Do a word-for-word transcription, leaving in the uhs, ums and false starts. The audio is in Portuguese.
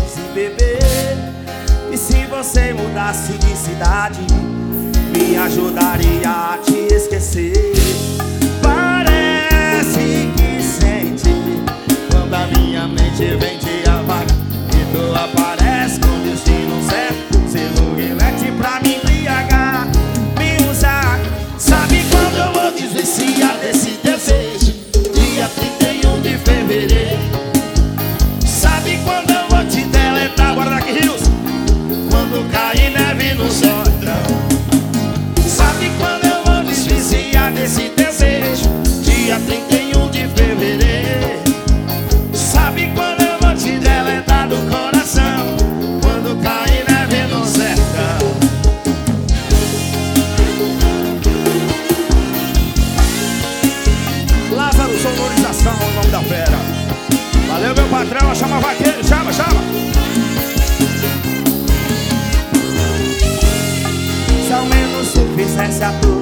se beber. E se você mudasse de cidade, me ajudaria a te esquecer. Parece que sente quando a minha mente vem te apagar, e tu aparece com destino certo, sendo relente pra me embriagar, me usar. Sabe quando eu vou desvenciar desse desejo? Dia trinta e um de fevereiro. Sabe quando eu vou te deletar, guarda aqui, Rios, quando cair neve no solidão. Sabe quando eu vou desvenciar desse desejo? Dia trinta e um de fevereiro. Sabe quando eu vou te deletar do coração, quando cair neve no sertão. Lázaro Sonorização é o nome da fera. Valeu, meu patrão, chama vaqueiro, chama, chama. Se ao menos tu fizesse a tua